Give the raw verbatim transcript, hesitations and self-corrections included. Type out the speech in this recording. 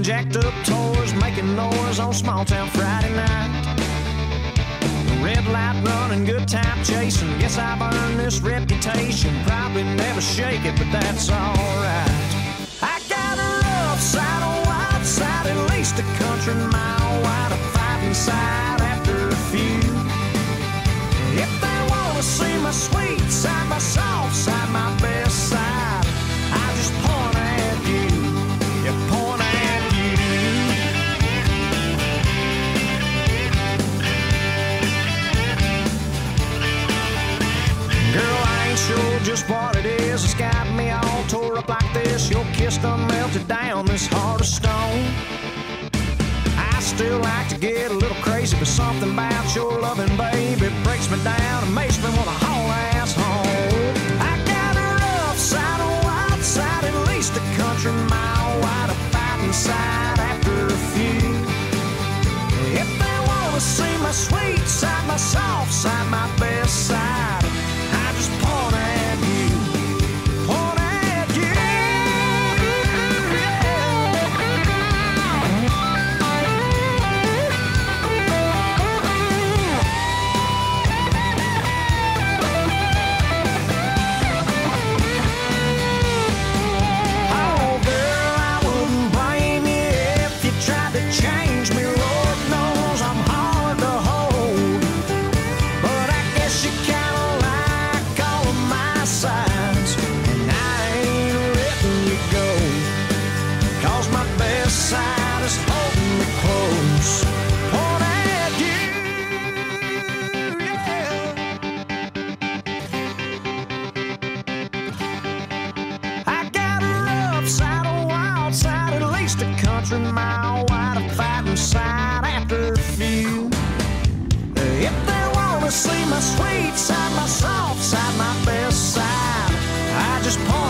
Selling jacked up toys, making noise on small town Friday night. Red light running, good time chasing. Guess I've earned this reputation. Probably never shake it, but that's alright. I got a rough side, a wild side, at least a country mile wide, a fighting side after a few. If they wanna see my sweet side, my soft side, my best side, I just point at you. You point at you. Girl, I ain't sure just what it is. It's got me all tore up like this. Your kiss done melted down this heart of stone. I still like to get a little crazy, but something about your loving, baby, breaks me down and makes me want to haul ass home. I got a rough side, a wild side, at least a country mile wide, a fighting side after a few. If they want to see my sweet side, my soft side, my best side, I just point at you, point at you. Oh, girl, I wouldn't blame you if you tried to change me. Lord knows I'm hard to hold, but I guess you kinda like all of my sides, and I ain't letting you go, 'cause my best side is holding me close. Point at you, yeah. I got a rough side, a wild side, at least a country mile wide, a fighting side after a few. If they wanna see my sweet side, my soft side, my best side, I just point